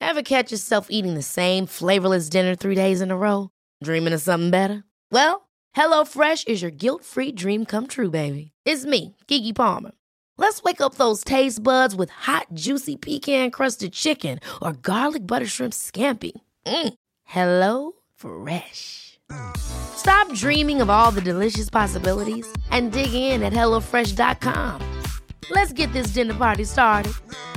Ever catch yourself eating the same flavorless dinner 3 days in a row? Dreaming of something better? Well, HelloFresh is your guilt-free dream come true, baby. It's me, Keke Palmer. Let's wake up those taste buds with hot, juicy pecan-crusted chicken or garlic butter shrimp scampi. Hello Fresh. Stop dreaming of all the delicious possibilities and dig in at HelloFresh.com. Let's get this dinner party started.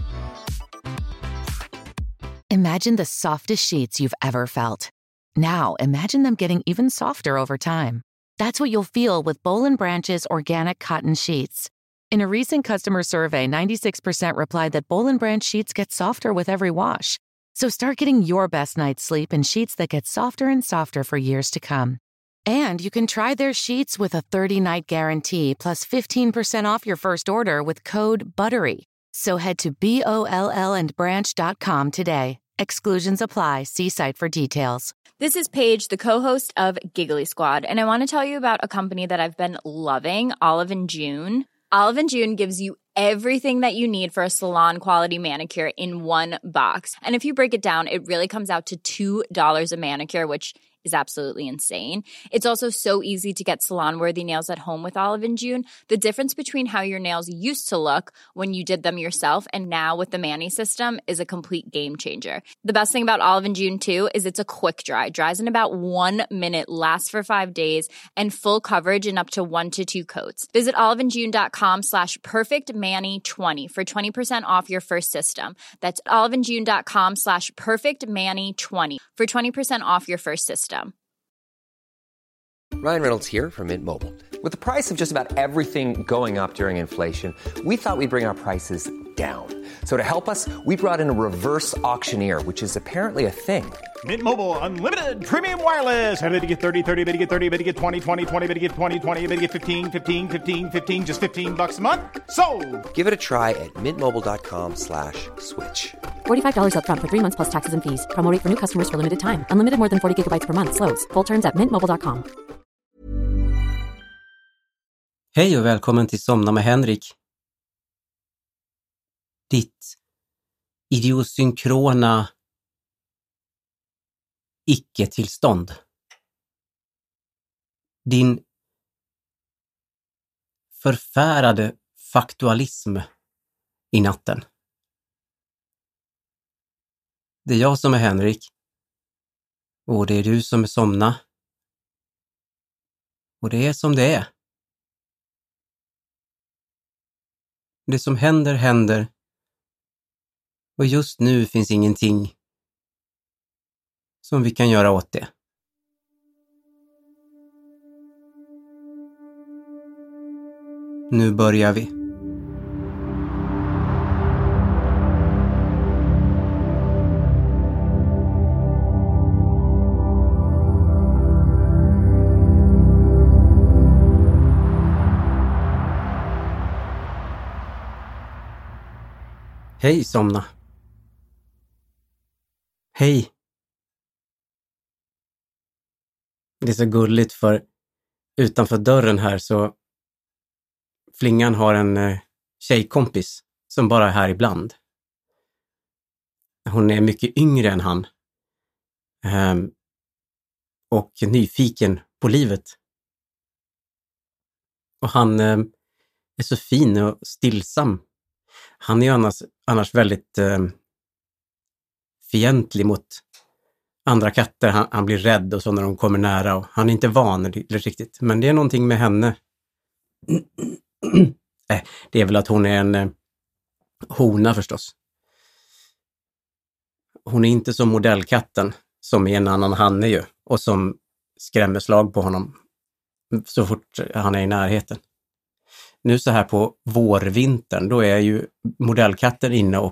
Imagine the softest sheets you've ever felt. Now, imagine them getting even softer over time. That's what you'll feel with Boll & Branch's organic cotton sheets. In a recent customer survey, 96% replied that Boll & Branch sheets get softer with every wash. So start getting your best night's sleep in sheets that get softer and softer for years to come. And you can try their sheets with a 30-night guarantee plus 15% off your first order with code BUTTERY. So head to BOLLandbranch.com today. Exclusions apply. See site for details. This is Paige, the co-host of Giggly Squad, and I want to tell you about a company that I've been loving, Olive & June. Olive & June gives you everything that you need for a salon-quality manicure in one box. And if you break it down, it really comes out to $2 a manicure, which is absolutely insane. It's also so easy to get salon-worthy nails at home with Olive & June. The difference between how your nails used to look when you did them yourself and now with the Mani system is a complete game changer. The best thing about Olive & June, too, is it's a quick dry. Dries in about 1 minute, lasts for 5 days, and full coverage in up to 1 to 2 coats. Visit oliveandjune.com/perfectmani20 for 20% off your first system. That's oliveandjune.com/perfectmani20 for 20% off your first system. Ryan Reynolds here from Mint Mobile. With the price of just about everything going up during inflation, we thought we'd bring our prices down. So to help us, we brought in a reverse auctioneer, which is apparently a thing. Mint Mobile Unlimited Premium Wireless. How to get 30, 30, bit to get 30, bit to get 20, 20, 20, bit to get 20, 20, bit to get 15, 15, 15, 15, just $15 a month? Sold! Give it a try at mintmobile.com/switch. $45 up front for 3 months plus taxes and fees. Promo rate for new customers for limited time. Unlimited more than 40 gigabytes per month. Slows full terms at mintmobile.com. Hej och välkommen till Somna med Henrik. Ditt idiosynkrona icke-tillstånd. Din förfärade faktualism i natten. Det är jag som är Henrik. Och det är du som är Somna. Och det är som det är. Det som händer, händer. Och just nu finns ingenting som vi kan göra åt det. Nu börjar vi. Hej Somna. Hej. Det är så gulligt för utanför dörren här så Flingan har en tjejkompis som bara är här ibland. Hon är mycket yngre än han. Och nyfiken på livet. Och han är så fin och stillsam. Han är annars väldigt fientlig mot andra katter. Han blir rädd och så när de kommer nära. Och han är inte van riktigt. Men det är någonting med henne. Det är väl att hon är en hona förstås. Hon är inte som modellkatten som är en annan hanne ju. Och som skrämmer slag på honom så fort han är i närheten. Nu så här på vårvintern, då är ju modellkatten inne och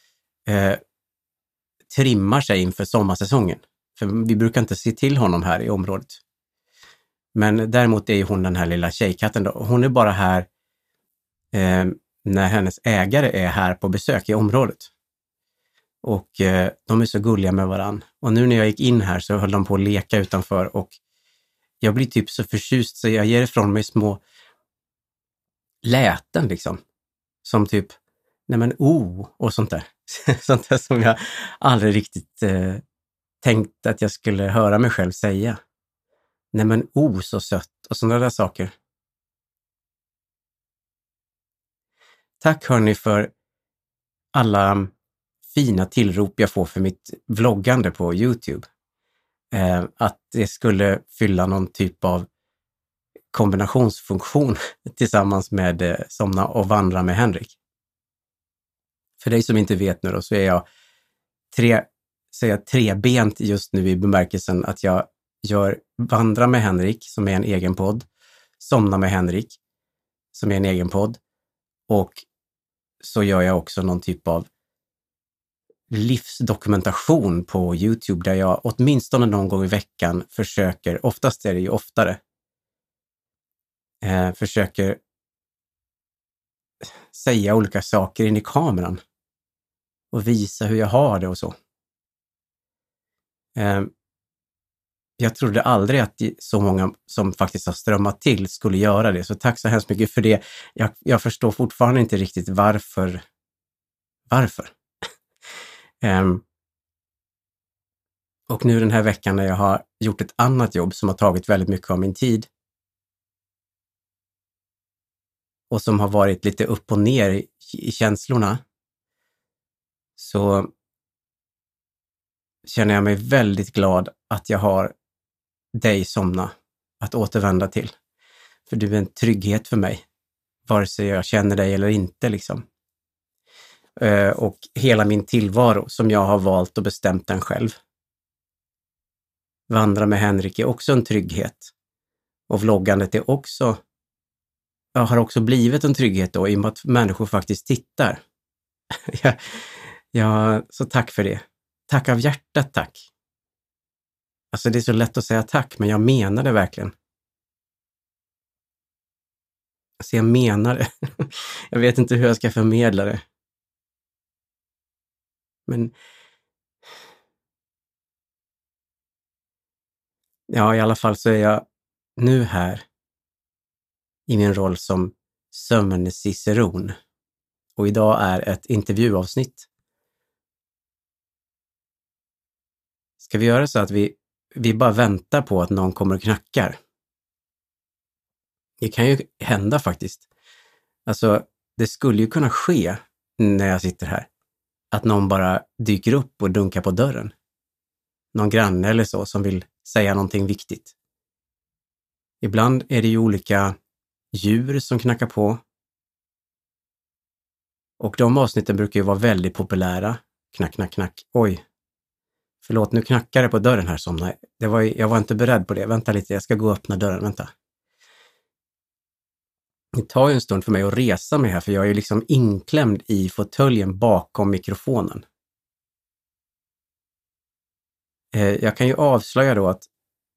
trimmar sig inför sommarsäsongen. För vi brukar inte se till honom här i området. Men däremot är ju hon den här lilla tjejkatten då. Hon är bara här när hennes ägare är här på besök i området. Och de är så gulliga med varann. Och nu när jag gick in här så höll de på att leka utanför och jag blir typ så förtjust så jag ger ifrån mig små läten liksom. Som typ, nej men och sånt där. Sånt där som jag aldrig riktigt tänkt att jag skulle höra mig själv säga. Nej men så sött och sådana där saker. Tack hörni för alla fina tillrop jag får för mitt vloggande på YouTube. Att det skulle fylla någon typ av kombinationsfunktion tillsammans med Somna och vandra med Henrik. För dig som inte vet nu då, så är jag trebent just nu i bemärkelsen att jag gör Vandra med Henrik som är en egen podd, Somna med Henrik som är en egen podd, och så gör jag också någon typ av livsdokumentation på YouTube där jag åtminstone någon gång i veckan försöker, oftast är det ju oftare, försöker säga olika saker in i kameran och visa hur jag har det och så. Jag trodde aldrig att så många som faktiskt har strömmat till skulle göra det, så tack så hemskt mycket för det. Jag förstår fortfarande inte riktigt varför. Och nu den här veckan när jag har gjort ett annat jobb som har tagit väldigt mycket av min tid och som har varit lite upp och ner i känslorna, så känner jag mig väldigt glad att jag har dig, Somna, att återvända till. För du är en trygghet för mig, vare sig jag känner dig eller inte liksom. Och hela min tillvaro som jag har valt och bestämt den själv. Vandra med Henrik är också en trygghet. Och vloggandet är också, har också blivit en trygghet då, i och med att människor faktiskt tittar. Så tack för det. Tack av hjärtat, tack. Alltså det är så lätt att säga tack, men jag menar det verkligen. Alltså jag menar det. Jag vet inte hur jag ska förmedla det. Men ja, i alla fall så är jag nu här i min roll som sömnciceron. Och idag är ett intervjuavsnitt. Ska vi göra så att vi bara väntar på att någon kommer och knackar? Det kan ju hända faktiskt. Alltså, det skulle ju kunna ske när jag sitter här. Att någon bara dyker upp och dunkar på dörren. Någon granne eller så som vill säga någonting viktigt. Ibland är det ju olika djur som knackar på. Och de avsnitten brukar ju vara väldigt populära. Knack, knack, knack. Oj. Förlåt, nu knackar det på dörren här, Somna. Jag var inte beredd på det. Vänta lite, jag ska gå och öppna dörren. Vänta. Det tar ju en stund för mig att resa mig här, för jag är ju liksom inklämd i fåtöljen bakom mikrofonen. Jag kan ju avslöja då att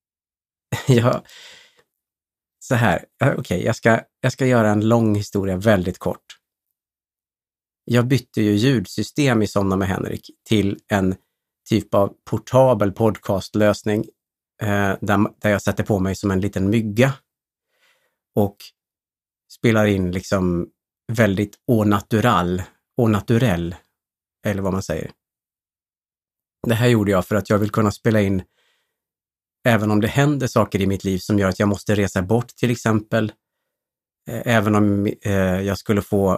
jag ska göra en lång historia väldigt kort. Jag bytte ju ljudsystem i Somna med Henrik till en typ av portabel podcastlösning där jag sätter på mig som en liten mygga och spelar in liksom väldigt au naturel, eller vad man säger. Det här gjorde jag för att jag vill kunna spela in även om det händer saker i mitt liv som gör att jag måste resa bort till exempel. Även om jag skulle få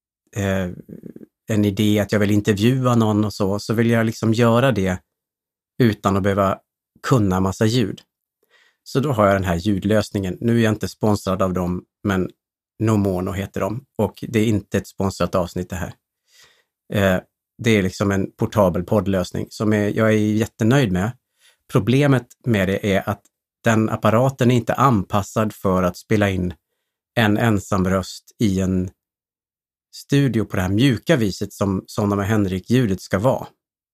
en idé att jag vill intervjua någon och så vill jag liksom göra det utan att behöva kunna massa ljud. Så då har jag den här ljudlösningen. Nu är jag inte sponsrad av dem, men Nomono heter de, och det är inte ett sponsrat avsnitt det här. Det är liksom en portabel poddlösning som jag är jättenöjd med. Problemet med det är att den apparaten är inte anpassad för att spela in en ensam röst i en studio på det här mjuka viset som Somna med Henrik-ljudet ska vara.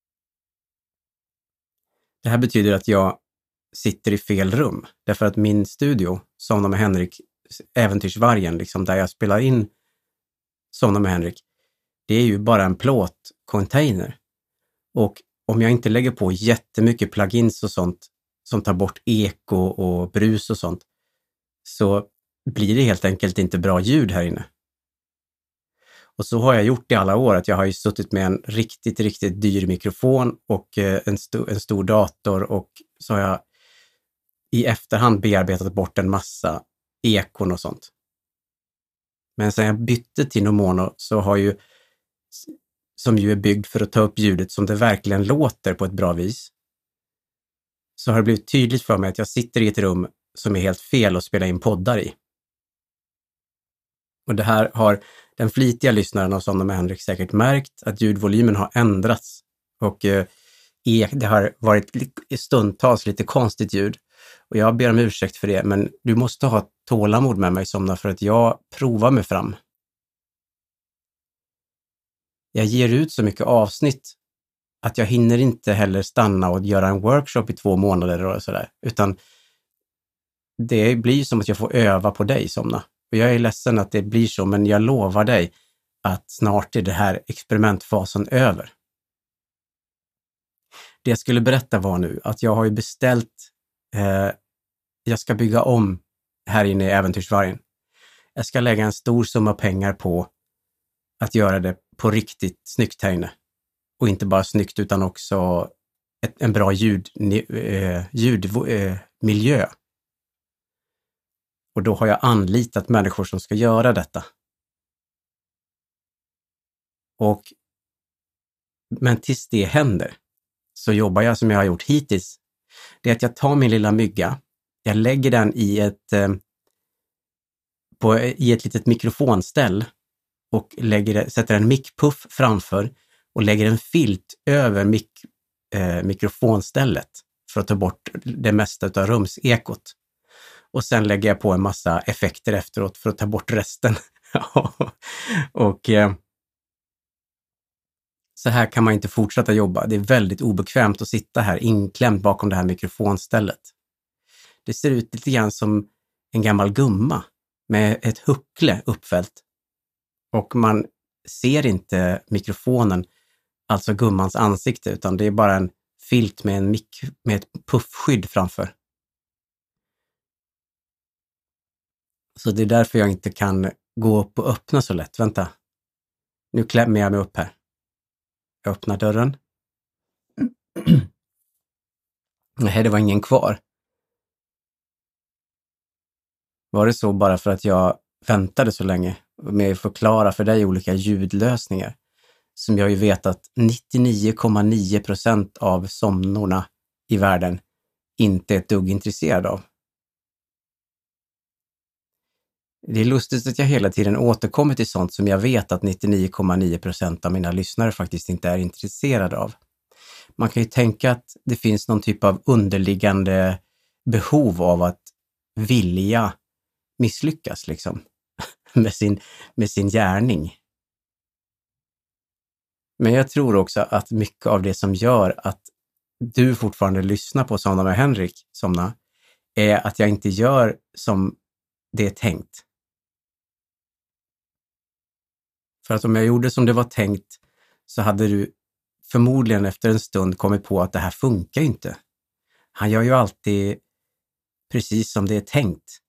Det här betyder att jag sitter i fel rum, därför att min studio, Somna med Henrik, Äventyrsvargen, liksom där jag spelar in Somna med Henrik, det är ju bara en plåtcontainer. Och om jag inte lägger på jättemycket plugins och sånt som tar bort eko och brus och sånt, så blir det helt enkelt inte bra ljud här inne. Och så har jag gjort i alla år, att jag har ju suttit med en riktigt, riktigt dyr mikrofon och en stor dator, och så har jag i efterhand bearbetat bort en massa ekon och sånt. Men sen jag bytte till Nomono så har ju, som ju är byggd för att ta upp ljudet som det verkligen låter på ett bra vis, så har det blivit tydligt för mig att jag sitter i ett rum som är helt fel att spela in poddar i. Och det här har den flitiga lyssnaren av Somna med Henrik säkert märkt, att ljudvolymen har ändrats. Och det har varit stundtals lite konstigt ljud. Och jag ber om ursäkt för det, men du måste ha tålamod med mig, Somna, för att jag provar mig fram. Jag ger ut så mycket avsnitt att jag hinner inte heller stanna och göra en workshop i 2 månader och sådär. Utan det blir som att jag får öva på dig, Somna. Och jag är ledsen att det blir så, men jag lovar dig att snart är det här experimentfasen över. Det jag skulle berätta var nu att jag har ju beställt, jag ska bygga om här inne i Äventyrsvargen. Jag ska lägga en stor summa pengar på att göra det på riktigt snyggt här inne. Och inte bara snyggt utan också en bra ljudmiljö. Och då har jag anlitat människor som ska göra detta. Men tills det händer så jobbar jag som jag har gjort hittills. Det är att jag tar min lilla mygga, jag lägger den i ett litet mikrofonställ och sätter en mickpuff framför och lägger en filt över mikrofonstället för att ta bort det mesta av rumsekot. Och sen lägger jag på en massa effekter efteråt för att ta bort resten. Och så här kan man inte fortsätta jobba. Det är väldigt obekvämt att sitta här inklämd bakom det här mikrofonstället. Det ser ut lite grann som en gammal gumma med ett huckle uppfällt. Och man ser inte mikrofonen, alltså gummans ansikte, utan det är bara en filt med ett puffskydd framför. Så det är därför jag inte kan gå upp och öppna så lätt. Vänta. Nu klämmer jag mig upp här. Jag öppnar dörren. Nej, det var ingen kvar. Var det så bara för att jag väntade så länge med att förklara för dig olika ljudlösningar som jag ju vet att 99,9% av somnorna i världen inte är ett dugg intresserad av? Det är lustigt att jag hela tiden återkommer till sånt som jag vet att 99,9% av mina lyssnare faktiskt inte är intresserade av. Man kan ju tänka att det finns någon typ av underliggande behov av att vilja misslyckas liksom med sin gärning. Men jag tror också att mycket av det som gör att du fortfarande lyssnar på Somna med Henrik, Somna, är att jag inte gör som det är tänkt. För att om jag gjorde som det var tänkt så hade du förmodligen efter en stund kommit på att det här funkar inte. Han gör ju alltid precis som det är tänkt.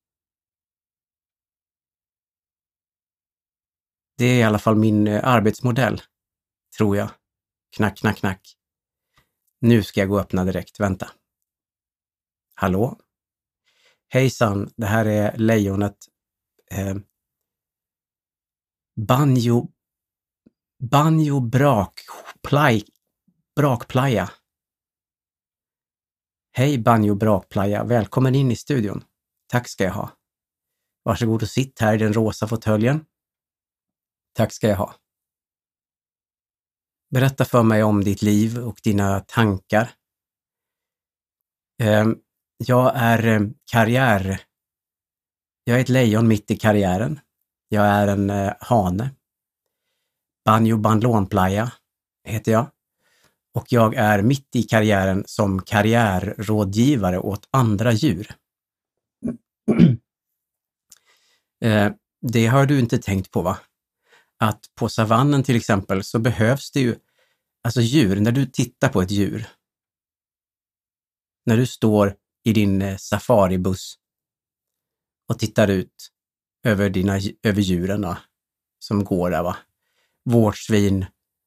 Det är i alla fall min arbetsmodell, tror jag. Knack, knack, knack. Nu ska jag gå och öppna direkt, vänta. Hallå? Hejsan, det här är lejonet. Banjo brakplaya. Hej Banjo brakplaya, välkommen in i studion. Tack ska jag ha. Varsågod och sitt här i den rosa fåtöljen. Tack ska jag ha. Berätta för mig om ditt liv och dina tankar. Jag är Jag är ett lejon mitt i karriären. Jag är en hane. Banjo bandlånplaya heter jag. Och jag är mitt i karriären som karriärrådgivare åt andra djur. Det har du inte tänkt på, va? Att på savannen till exempel så behövs det ju, alltså djur, när du tittar på ett djur, när du står i din safaribuss och tittar ut över djuren som går där, va? vårtsvin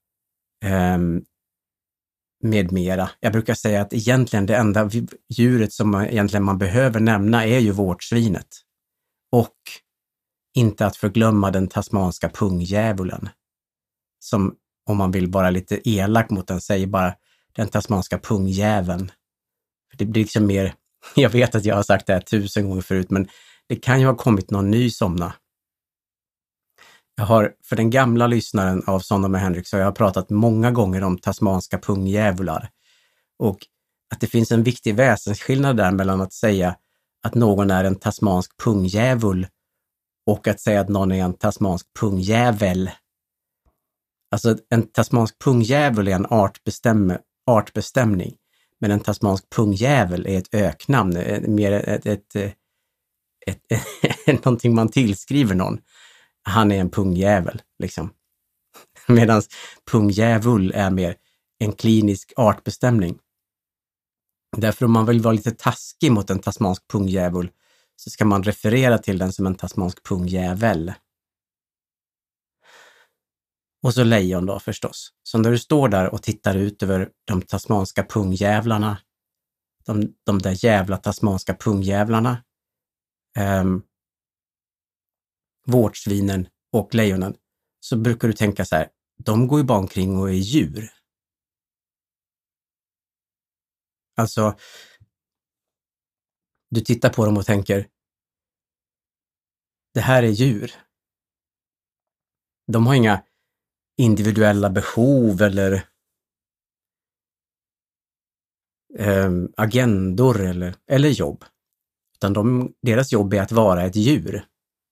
med mera. Jag brukar säga att egentligen det enda djuret som man behöver nämna är ju vårtsvinet. Och inte att förglömma den tasmanska pungdjävulen. Som, om man vill vara lite elak mot den, säger bara den tasmanska pungjäveln. Det blir liksom mer, jag vet att jag har sagt det här 1000 gånger förut, men det kan ju ha kommit någon ny somna. Jag har, för den gamla lyssnaren av Somna med Henrik, så jag har pratat många gånger om tasmanska pungjävular. Och att det finns en viktig väsensskillnad där mellan att säga att någon är en tasmansk pungjävul och att säga att någon är en tasmansk pungjävel. Alltså en tasmansk pungjävul är en artbestämning, men en tasmansk pungjävel är ett öknamn, mer någonting man tillskriver någon. Han är en pungjävel, liksom. Medan pungjävul är mer en klinisk artbestämning. Därför om man vill vara lite taskig mot en tasmansk pungjävul så ska man referera till den som en tasmansk pungjävel. Och så lejon då förstås. Så när du står där och tittar ut över de tasmanska pungjävlarna, de där jävla tasmanska pungjävlarna, vårtsvinen och lejonen, så brukar du tänka så här, de går ju bara omkring och är djur. Alltså, du tittar på dem och tänker, det här är djur. De har inga individuella behov eller agendor eller jobb. Utan deras jobb är att vara ett djur.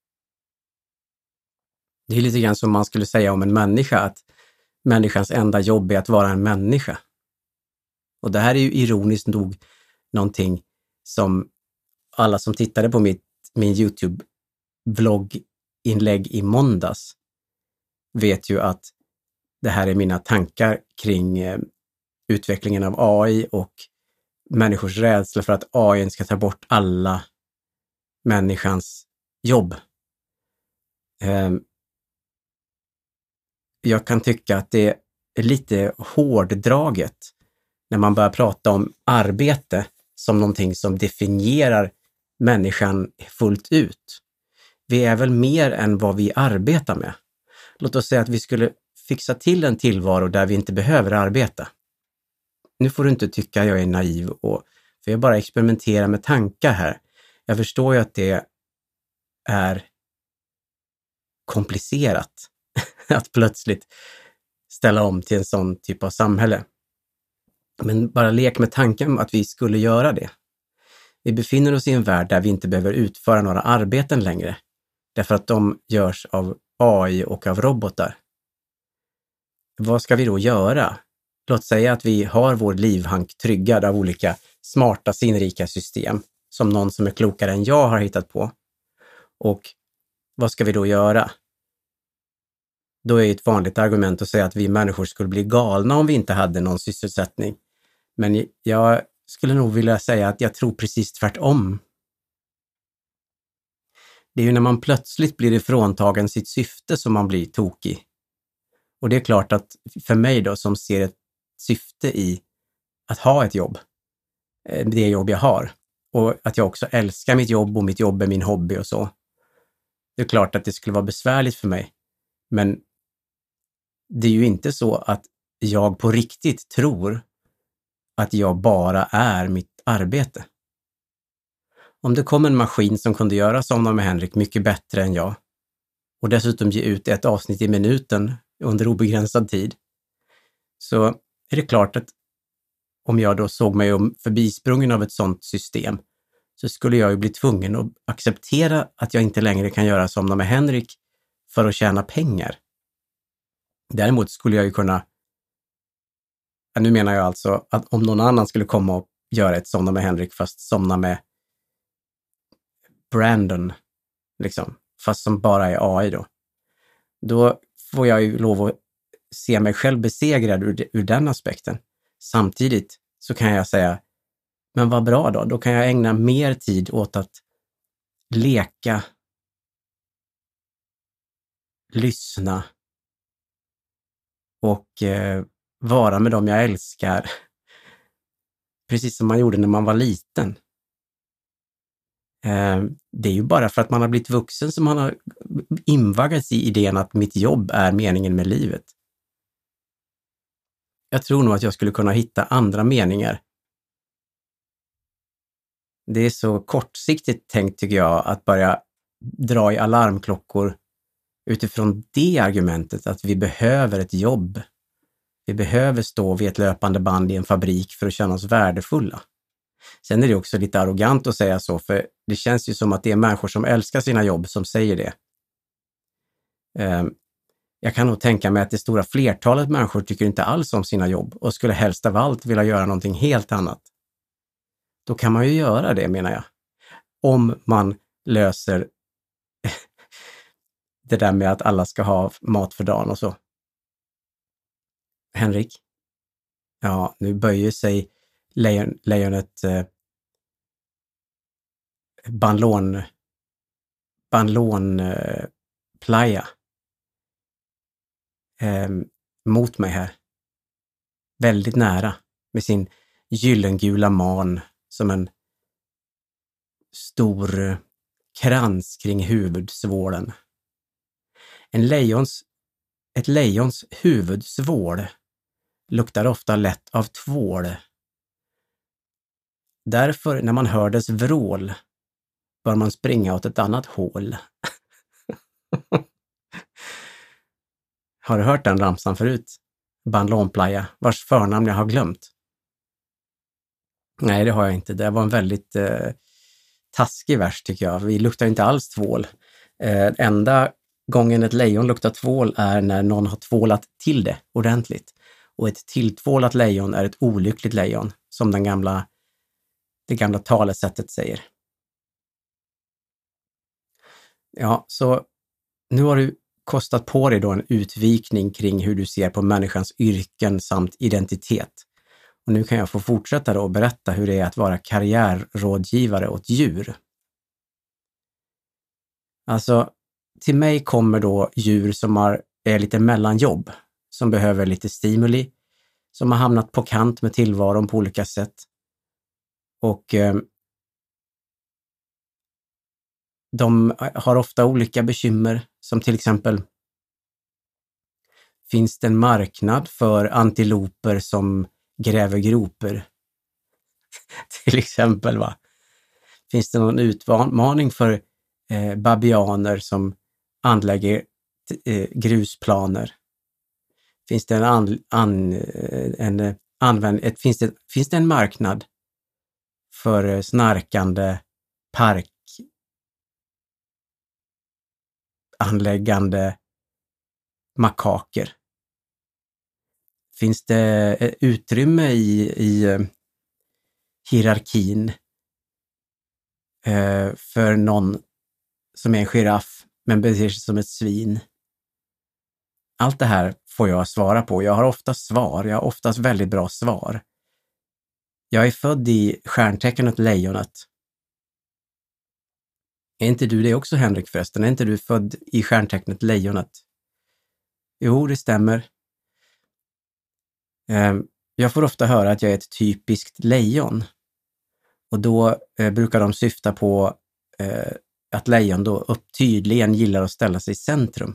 Det är lite grann som man skulle säga om en människa, att människans enda jobb är att vara en människa. Och det här är ju ironiskt nog någonting som alla som tittade på min YouTube-vlogginlägg i måndags vet ju att det här är mina tankar kring utvecklingen av AI och människors rädsla för att AI ska ta bort alla människans jobb. Jag kan tycka att det är lite hårddraget när man börjar prata om arbete som någonting som definierar människan fullt ut. Vi är väl mer än vad vi arbetar med. Låt oss säga att vi skulle fixa till en tillvaro där vi inte behöver arbeta. Nu får du inte tycka jag är naiv, för jag bara experimenterar med tankar här. Jag förstår ju att det är komplicerat att plötsligt ställa om till en sån typ av samhälle. Men bara lek med tanken att vi skulle göra det. Vi befinner oss i en värld där vi inte behöver utföra några arbeten längre, därför att de görs av AI och av robotar. Vad ska vi då göra? Låt säga att vi har vår livhank tryggad av olika smarta sinnrika system som någon som är klokare än jag har hittat på. Och vad ska vi då göra? Då är ett vanligt argument att säga att vi människor skulle bli galna om vi inte hade någon sysselsättning. Men jag skulle nog vilja säga att jag tror precis tvärtom. Det är ju när man plötsligt blir ifråntagen sitt syfte som man blir tokig. Och det är klart att för mig då som ser ett syfte i att ha ett jobb, det jobb jag har, och att jag också älskar mitt jobb och mitt jobb är min hobby och så. Det är klart att det skulle vara besvärligt för mig. Men det är ju inte så att jag på riktigt tror att jag bara är mitt arbete. Om det kom en maskin som kunde göra Somna med Henrik mycket bättre än jag och dessutom ge ut ett avsnitt i minuten under obegränsad tid, så är det klart att om jag då såg mig förbisprungen av ett sådant system så skulle jag ju bli tvungen att acceptera att jag inte längre kan göra Somna med Henrik för att tjäna pengar. Däremot skulle jag ju kunna, nu menar jag alltså att om någon annan skulle komma och göra ett Somna med Henrik fast Somna med Brandon, liksom, fast som bara är AI då får jag ju lov att se mig själv besegrad ur den aspekten. Samtidigt så kan jag säga, men vad bra då kan jag ägna mer tid åt att leka, lyssna, och vara med dem jag älskar. Precis som man gjorde när man var liten. Det är ju bara för att man har blivit vuxen som man har invaggats i idén att mitt jobb är meningen med livet. Jag tror nog att jag skulle kunna hitta andra meningar. Det är så kortsiktigt tänkt tycker jag att börja dra i alarmklockor utifrån det argumentet att vi behöver ett jobb. Vi behöver stå vid ett löpande band i en fabrik för att känna oss värdefulla. Sen är det också lite arrogant att säga så, för det känns ju som att det är människor som älskar sina jobb som säger det. Jag kan nog tänka mig att det stora flertalet människor tycker inte alls om sina jobb och skulle helst av allt vilja göra någonting helt annat. Då kan man ju göra det, menar jag. Om man löser det där med att alla ska ha mat för dagen och så. Henrik? Ja, nu böjer sig lejonet Banlånplaya mot mig här. Väldigt nära med sin gyllengula man som en stor krans kring huvudsvålen. Ett lejons huvudsvål luktar ofta lätt av tvål. Därför när man hör dess vrål bör man springa åt ett annat hål. Har du hört den ramsan förut? Banlånplaya, vars förnamn jag har glömt. Nej, det har jag inte. Det var en väldigt taskig vers tycker jag. Vi luktar inte alls tvål. Enda gången ett lejon luktar tvål är när någon har tvålat till det ordentligt. Och ett tilltvålat lejon är ett olyckligt lejon, som det gamla talesättet säger. Ja, så nu har du kostat på dig då en utvikning kring hur du ser på människans yrken samt identitet. Och nu kan jag få fortsätta då och berätta hur det är att vara karriärrådgivare åt djur. Alltså, till mig kommer då djur som är lite mellanjobb, som behöver lite stimuli, som har hamnat på kant med tillvaron på olika sätt. Och de har ofta olika bekymmer, som till exempel finns det en marknad för antiloper som gräver groper? Till exempel, va? Finns det någon utmaning för babianer som anlägger grusplaner? Finns det finns det en marknad för snarkande parkanläggande makaker? Finns det utrymme i hierarkin för någon som är en giraff men beter sig som ett svin? Allt det här får jag svara på. Jag har oftast väldigt bra svar. Jag är född i stjärntecknet lejonet. Är inte du det också, Henrik, förresten? Är inte du född i stjärntecknet lejonet? Jo, det stämmer. Jag får ofta höra att jag är ett typiskt lejon. Och då brukar de syfta på att lejon då tydligen gillar att ställa sig i centrum.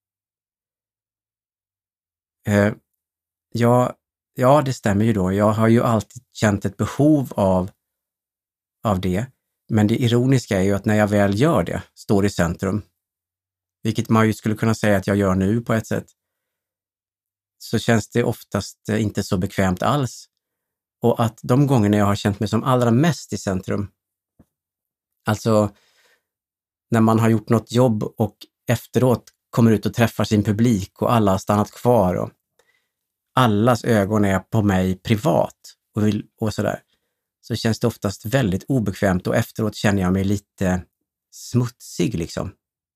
Ja, det stämmer ju då. Jag har ju alltid känt ett behov av det. Men det ironiska är ju att när jag väl gör det, står i centrum, vilket man ju skulle kunna säga att jag gör nu på ett sätt, så känns det oftast inte så bekvämt alls. Och att de gångerna jag har känt mig som allra mest i centrum, alltså när man har gjort något jobb och efteråt kommer ut och träffar sin publik och alla har stannat kvar och allas ögon är på mig privat och sådär, så känns det oftast väldigt obekvämt och efteråt känner jag mig lite smutsig liksom.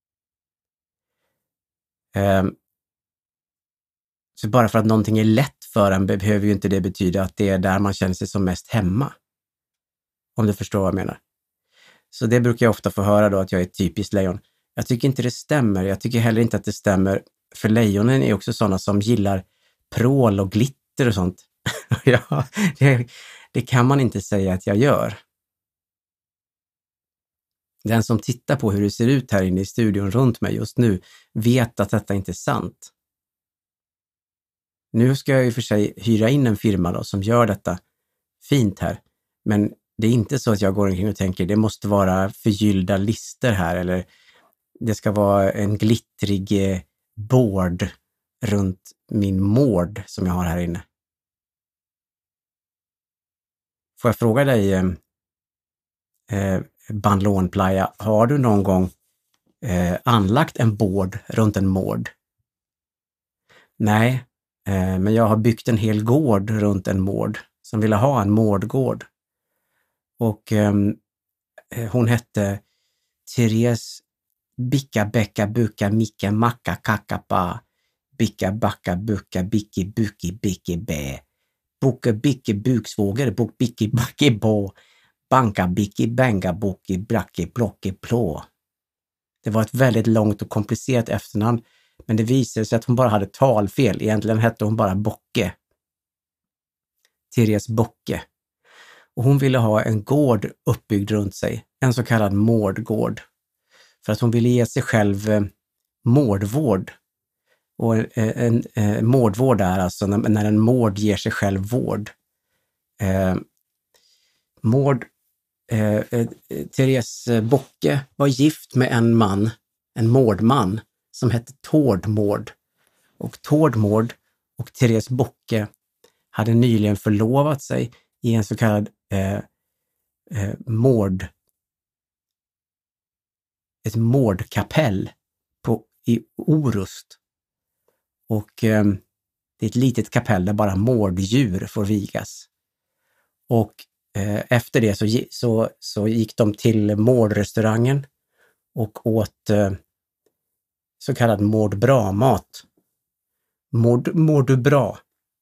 Så bara för att någonting är lätt för en behöver ju inte det betyda att det är där man känner sig som mest hemma. Om du förstår vad jag menar. Så det brukar jag ofta få höra då, att jag är ett typiskt lejon. Jag tycker inte det stämmer. Jag tycker heller inte att det stämmer, för lejonen är också sådana som gillar prål och glitter och sånt. Ja, det kan man inte säga att jag gör. Den som tittar på hur det ser ut här inne i studion runt mig just nu vet att detta inte är sant. Nu ska jag i och för sig hyra in en firma då, som gör detta fint här. Men det är inte så att jag går omkring och tänker det måste vara förgyllda lister här eller det ska vara en glittrig board runt min mård som jag har här inne. Får jag fråga dig, Bandlånplaya, har du någon gång anlagt en board runt en mård? Nej, men jag har byggt en hel gård runt en mård som ville ha en mårdgård. Och hon hette Therese Bicka Bäcka Buka Micka Macka Kakapa Bicka Backa Buka Bicki Buki Bicki Bä Boke Bicki Buksvåger Bok Bicki Backi Bå Banka Bicki Bänga Boki Bracki Blocki Plå. Det var ett väldigt långt och komplicerat efternamn, men det visade sig att hon bara hade talfel. Egentligen hette hon bara Bocke. Therese Bocke. Och hon ville ha en gård uppbyggd runt sig, en så kallad mårdgård. För att hon ville ge sig själv mårdvård. Och en mårdvård är alltså när en mård ger sig själv vård. Therese Bocke var gift med en man, en mårdman, som hette Tord Mård. Och Tord Mård och Therese Bocke hade nyligen förlovat sig i en så kallad ett mårdkapell i Orust. Och det är ett litet kapell där bara mårddjur får vigas. Och efter det så gick de till mårdrestaurangen och åt så kallad mårdbra-mat. Mår du bra?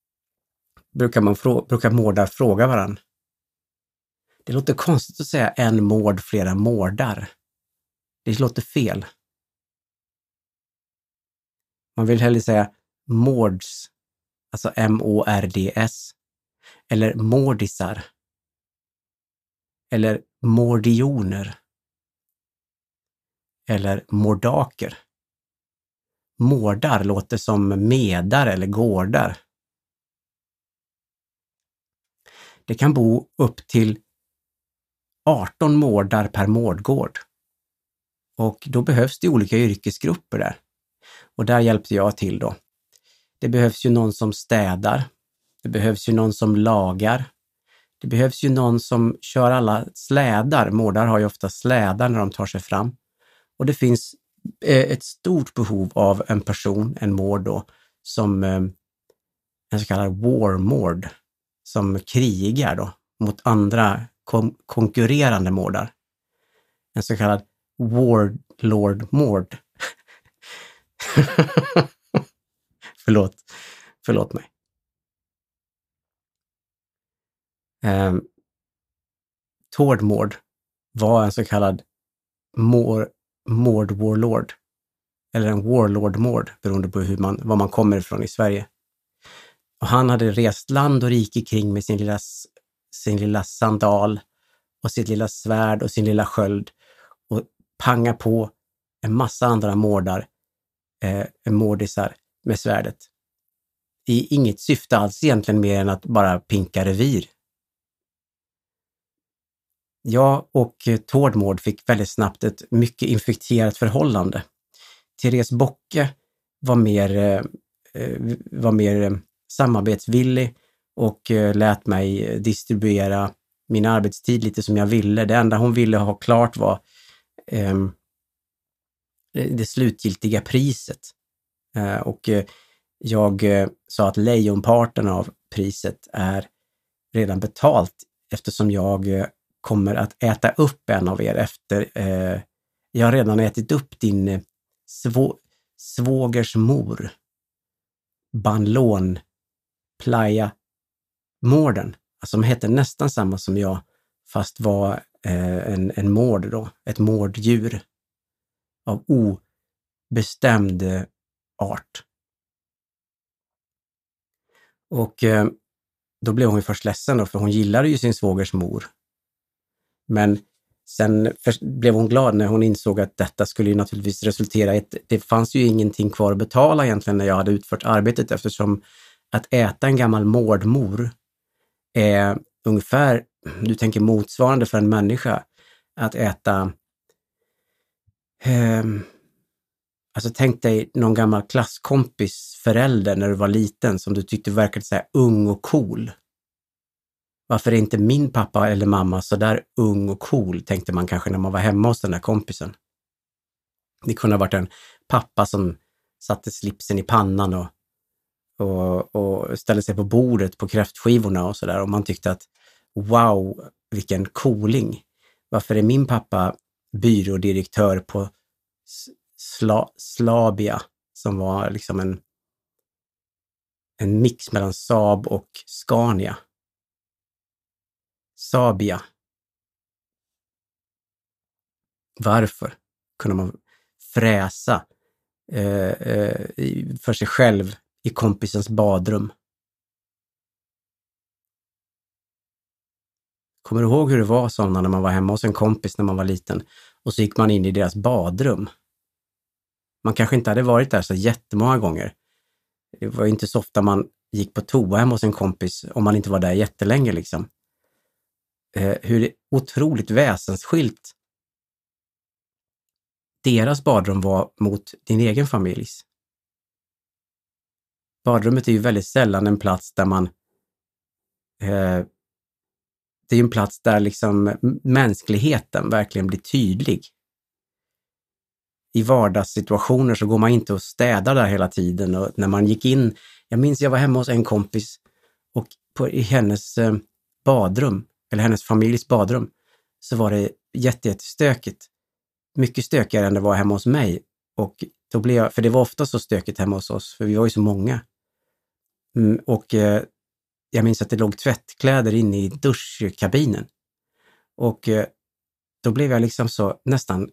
Brukar mårdar fråga varann. Det låter konstigt att säga en mård, flera mårdar. Det låter fel. Man vill hellre säga mårds, alltså M-O-R-D-S, eller mårdisar, eller mårdioner, eller mårdaker. Mårdar låter som medar eller gårdar. Det kan bo upp till 18 mårdar per mårdgård. Och då behövs det olika yrkesgrupper där. Och där hjälpte jag till då. Det behövs ju någon som städar. Det behövs ju någon som lagar. Det behövs ju någon som kör alla slädar. Mårdar har ju ofta slädar när de tar sig fram. Och det finns ett stort behov av en person, en mård då, som en så kallad warmord, som krigar då mot andra konkurrerande mårdar. En så kallad warlord-mord. Förlåt mig. Tord Mård var en så kallad mård-warlord. Eller en warlord-mård, beroende på var man kommer ifrån i Sverige. Och han hade rest land och rike kring med sin lilla sandal och sitt lilla svärd och sin lilla sköld och panga på en massa andra mårdisar med svärdet. I inget syfte alls egentligen mer än att bara pinka revir. Jag och Tord Mård fick väldigt snabbt ett mycket infekterat förhållande. Therese Bocke var mer samarbetsvillig och lät mig distribuera min arbetstid lite som jag ville. Det enda hon ville ha klart var det slutgiltiga priset. Och jag sa att lejonparten av priset är redan betalt eftersom jag kommer att äta upp en av er efter jag har redan ätit upp din svågers mor, Bandlånplaya mården, alltså som hette nästan samma som jag fast var en mård då, ett mårddjur av obestämd art. Och då blev hon ju först ledsen då, för hon gillade ju sin svågers mor. Men sen blev hon glad när hon insåg att detta skulle ju naturligtvis resultera i att det fanns ju ingenting kvar att betala egentligen när jag hade utfört arbetet, eftersom att äta en gammal mårdmor är ungefär, du tänker motsvarande för en människa, att äta alltså tänk dig någon gammal klasskompis förälder när du var liten som du tyckte verkade så här ung och cool. Varför är inte min pappa eller mamma så där ung och cool, tänkte man kanske när man var hemma hos den där kompisen. Det kunde ha varit en pappa som satte slipsen i pannan och ställde sig på bordet på kräftskivorna och sådär. Och man tyckte att wow, vilken cooling. Varför är min pappa byrådirektör på Slabia, som var liksom en mix mellan Saab och Scania. Sabia. Varför kunde man fräsa för sig själv i kompisens badrum? Kommer du ihåg hur det var sådana när man var hemma hos en kompis när man var liten och så gick man in i deras badrum? Man kanske inte hade varit där så jättemånga gånger. Det var inte så ofta man gick på toa hemma hos en kompis om man inte var där jättelänge liksom. Hur det otroligt väsensskilt deras badrum var mot din egen familjs. Badrummet är ju väldigt sällan en plats där man det är ju en plats där liksom mänskligheten verkligen blir tydlig. I vardagssituationer så går man inte och städar där hela tiden, och när man gick in, jag minns jag var hemma hos en kompis och i hennes badrum, eller hennes familjs badrum, så var det jättestökigt. Mycket stökigare än det var hemma hos mig. Och då blev jag, för det var ofta så stökigt hemma hos oss, för vi var ju så många. Och jag minns att det låg tvättkläder inne i duschkabinen. Och då blev jag liksom så nästan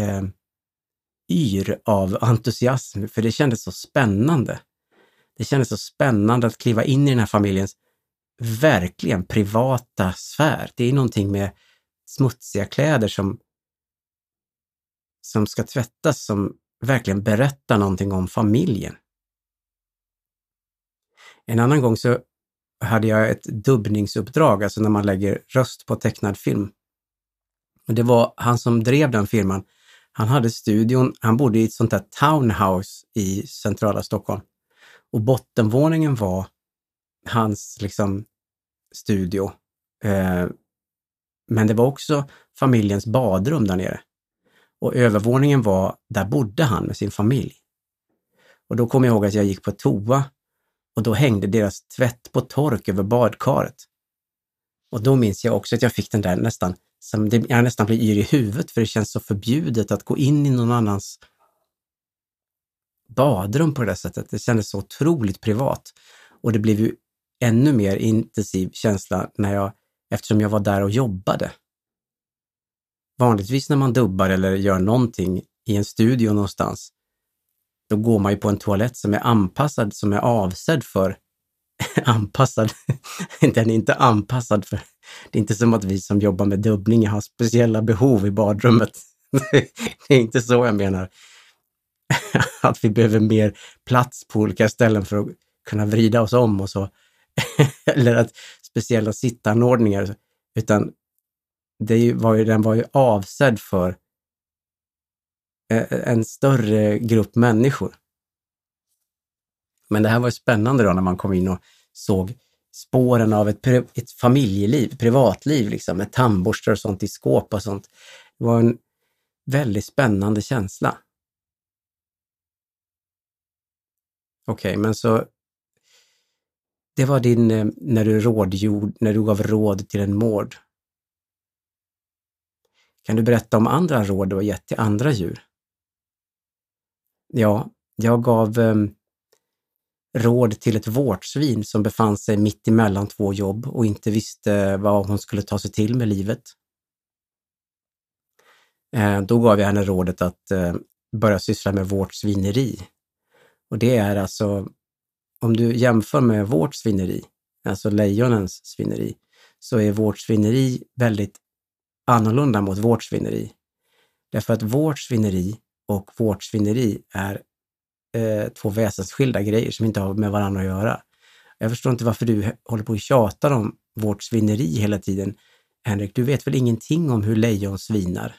yr av entusiasm, för det kändes så spännande. Det kändes så spännande att kliva in i den här familjens verkligen privata sfär. Det är någonting med smutsiga kläder som ska tvättas, som verkligen berättar någonting om familjen. En annan gång så hade jag ett dubbningsuppdrag, alltså när man lägger röst på tecknad film. Och det var han som drev den firman. Han hade studion, han bodde i ett sånt där townhouse i centrala Stockholm. Och bottenvåningen var hans liksom studio. Men det var också familjens badrum där nere. Och övervåningen var, där bodde han med sin familj. Och då kom jag ihåg att jag gick på toa och då hängde deras tvätt på tork över badkaret. Och då minns jag också att jag fick den där nästan, jag nästan blev yr i huvudet, för det känns så förbjudet att gå in i någon annans badrum på det där sättet. Det kändes så otroligt privat. Och det blev ju ännu mer intensiv känsla eftersom jag var där och jobbade. Vanligtvis när man dubbar eller gör någonting i en studio någonstans, då går man ju på en toalett som är anpassad, som är avsedd för anpassad. Den är inte anpassad för, det är inte som att vi som jobbar med dubbning har speciella behov i badrummet. Det är inte så jag menar. Att vi behöver mer plats på olika ställen för att kunna vrida oss om och så. Eller att speciella sittanordningar. Utan den var ju avsedd för en större grupp människor. Men det här var ju spännande då när man kom in och såg spåren av ett familjeliv, privatliv liksom, med tandborstar och sånt i skåp och sånt. Det var en väldigt spännande känsla. Okej, men så det var din, när du gav råd till en mård. Kan du berätta om andra råd du har gett till andra djur? Ja, jag gav råd till ett vårtsvin som befann sig mitt emellan två jobb och inte visste vad hon skulle ta sig till med livet. Då gav jag henne rådet att börja syssla med vårtsvineri. Och det är alltså, om du jämför med vårt svineri, alltså lejonens svineri, så är vårt svineri väldigt annorlunda mot vårt svineri. Därför att vårt svineri och vårt svineri är två väsensskilda grejer som inte har med varandra att göra. Jag förstår inte varför du håller på att tjata om vårt svineri hela tiden. Henrik, du vet väl ingenting om hur lejon svinar?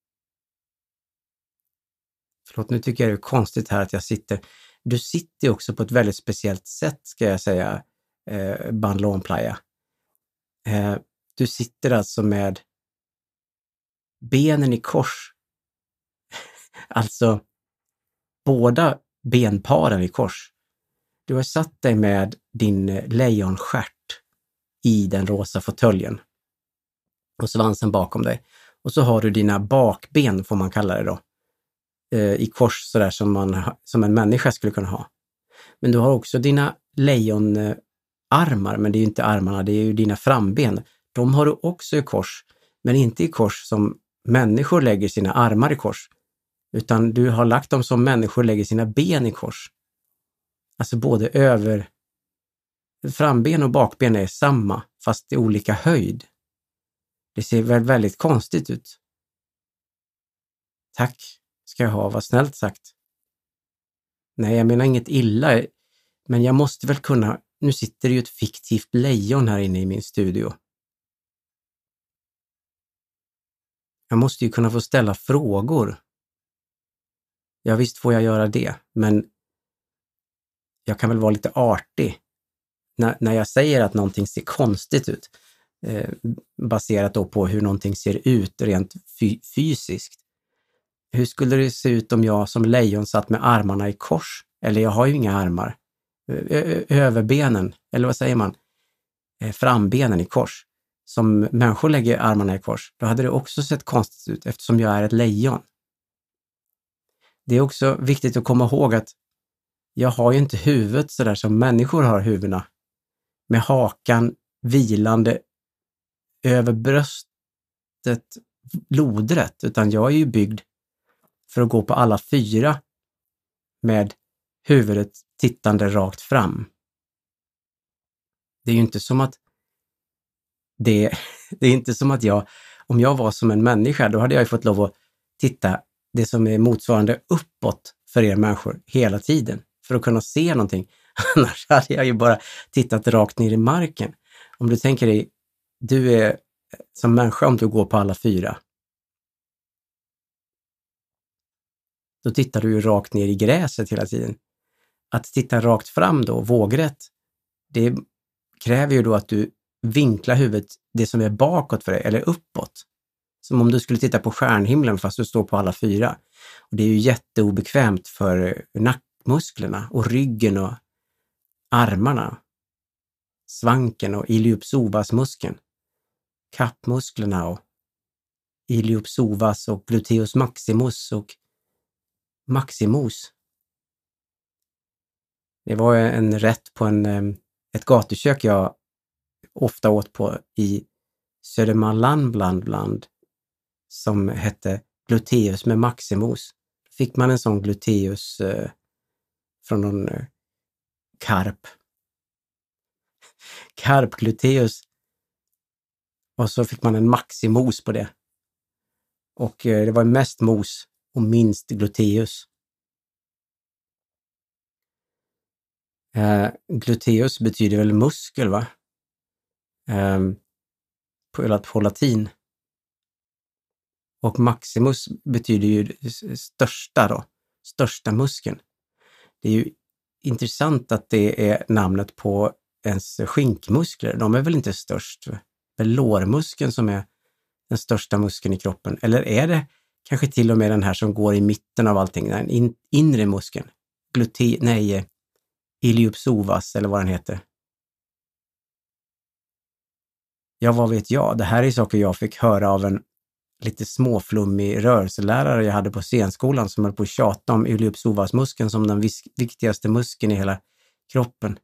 Förlåt, nu tycker jag det är konstigt här att jag sitter. Du sitter också på ett väldigt speciellt sätt, ska jag säga, Bandlånplaya. Du sitter alltså med benen i kors. Alltså båda benparen i kors. Du har satt dig med din lejonstjärt i den rosa fåtöljen och svansen bakom dig. Och så har du dina bakben, får man kalla det då, i kors sådär som en människa skulle kunna ha. Men du har också dina lejonarmar, men det är ju inte armarna, det är ju dina framben. De har du också i kors, men inte i kors som människor lägger sina armar i kors, utan du har lagt dem som människor lägger sina ben i kors. Alltså både framben och bakben är samma, fast i olika höjd. Det ser väl väldigt konstigt ut. Tack ska jag ha, vad snällt sagt. Nej, jag menar inget illa, men jag måste väl kunna. Nu sitter det ju ett fiktivt lejon här inne i min studio. Jag måste ju kunna få ställa frågor. Ja, visst får jag göra det, men jag kan väl vara lite artig. När jag säger att någonting ser konstigt ut, baserat då på hur någonting ser ut rent fysiskt. Hur skulle det se ut om jag som lejon satt med armarna i kors? Eller jag har ju inga armar. Överbenen, eller vad säger man? Frambenen i kors. Som människor lägger armarna i kors. Då hade det också sett konstigt ut eftersom jag är ett lejon. Det är också viktigt att komma ihåg att jag har ju inte huvudet sådär som människor har huvudena. Med hakan vilande över bröstet lodrätt. Utan jag är ju byggd för att gå på alla fyra med huvudet tittande rakt fram. Det är ju inte som att det är inte som att om jag var som en människa, då hade jag ju fått lov att titta det som är motsvarande uppåt för er människor hela tiden för att kunna se någonting. Annars hade jag ju bara tittat rakt ner i marken. Om du tänker dig, du är som människa om du går på alla fyra. Då tittar du ju rakt ner i gräset hela tiden. Att titta rakt fram då, vågrätt, det kräver ju då att du vinklar huvudet det som är bakåt för dig, eller uppåt. Som om du skulle titta på stjärnhimlen fast du står på alla fyra. Och det är ju jätteobekvämt för nackmusklerna och ryggen och armarna. Svanken och iliopsoasmuskeln. Kappmusklerna och iliopsoas och gluteus maximus och maximus. Det var en rätt på ett gatukök jag ofta åt på i Södermanland bland som hette gluteus med maximus. Fick man en sån gluteus från någon karpgluteus och så fick man en maximus på det. Och det var mest mos och minst gluteus. Gluteus betyder väl muskel, va? På latin. Och maximus betyder ju största då. Största muskeln. Det är ju intressant att det är namnet på ens skinkmuskler. De är väl inte störst? Det är lårmuskeln som är den största muskeln i kroppen. Eller är det kanske till och med den här som går i mitten av allting? Den inre muskeln. Iliopsoas eller vad den heter. Ja, vad vet jag? Det här är saker jag fick höra av en lite småflummig rörelselärare jag hade på scenskolan som höll på att tjata om iliopsoasmuskeln som den viktigaste muskeln i hela kroppen.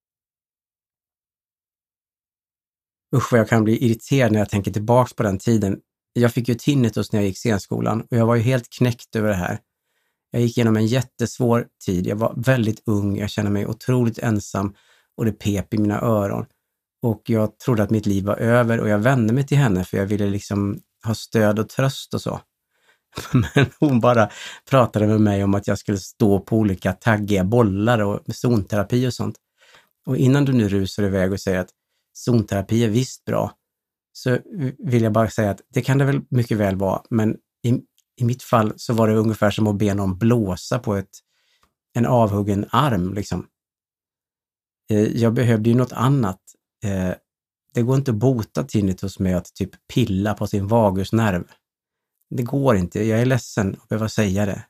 Usch, vad jag kan bli irriterad när jag tänker tillbaks på den tiden. Jag fick ju tinnitus när jag gick scenskolan och jag var ju helt knäckt över det här. Jag gick igenom en jättesvår tid. Jag var väldigt ung. Jag kände mig otroligt ensam och det pep i mina öron. Och jag trodde att mitt liv var över och jag vände mig till henne för jag ville liksom ha stöd och tröst och så. Men hon bara pratade med mig om att jag skulle stå på olika taggiga bollar och zonterapi och sånt. Och innan du nu rusar iväg och säger att zonterapi är visst bra, så vill jag bara säga att det kan det väl mycket väl vara, men i mitt fall så var det ungefär som att be någon blåsa på en avhuggen arm liksom. Jag behövde ju något annat. Det går inte att bota tinnitus med att typ pilla på sin vagusnerv. Det går inte. Jag är ledsen att behöva säga det.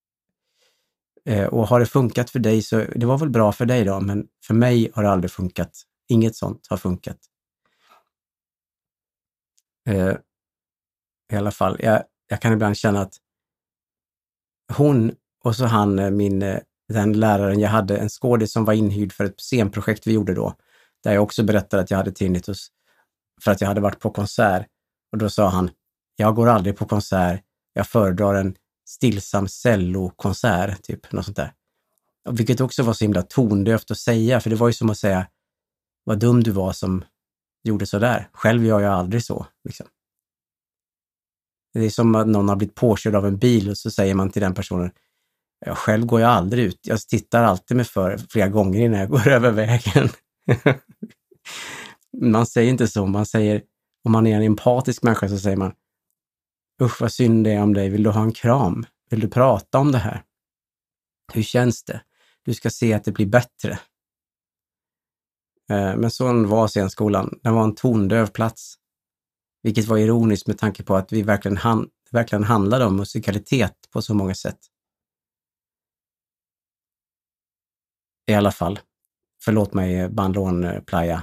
Och har det funkat för dig så det var väl bra för dig då, men för mig har det aldrig funkat. Inget sånt har funkat. I alla fall, jag kan ibland känna att hon och så han, den läraren jag hade, en skådis som var inhyrd för ett scenprojekt vi gjorde då, där jag också berättade att jag hade tinnitus för att jag hade varit på konsert. Och då sa han, jag går aldrig på konsert, jag föredrar en stillsam cellokonsert, typ något sånt där. Vilket också var så himla tondövt att säga, för det var ju som att säga, vad dum du var som gjorde så där. Själv gör jag aldrig så, liksom. Det är som att någon har blivit påkörd av en bil och så säger man till den personen, jag själv går jag aldrig ut. Jag tittar alltid mig för flera gånger innan jag går över vägen. Man säger inte så. Man säger, om man är en empatisk människa så säger man, usch vad synd det är om dig. Vill du ha en kram? Vill du prata om det här? Hur känns det? Du ska se att det blir bättre. Men så var scenskolan. Den var en tondöv plats. Vilket var ironiskt med tanke på att vi verkligen handlade om musikalitet på så många sätt. I alla fall. Förlåt mig, bandlån Playa.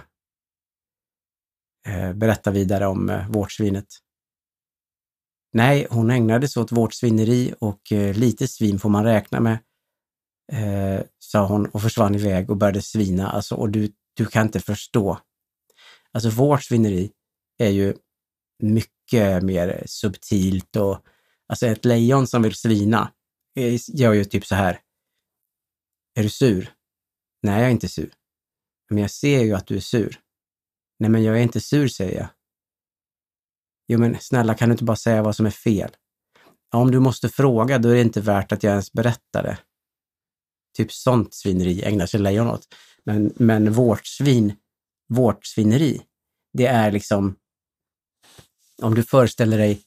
Berätta vidare om vårtsvinet. Nej, hon ägnade sig åt vårtsvineri och lite svin får man räkna med. Sa hon och försvann iväg och började svina. Alltså, och du kan inte förstå. Alltså vårtsvineri är ju mycket mer subtilt och alltså ett lejon som vill svina gör ju typ så här. Är du sur? Nej, jag är inte sur. Men jag ser ju att du är sur. Nej, men jag är inte sur, säger jag. Jo, men snälla, kan du inte bara säga vad som är fel? Ja, om du måste fråga, då är det inte värt att jag ens berättar det. Typ sånt svineri ägnar sig lejon åt. Men vårtsvineri, det är liksom, om du föreställer dig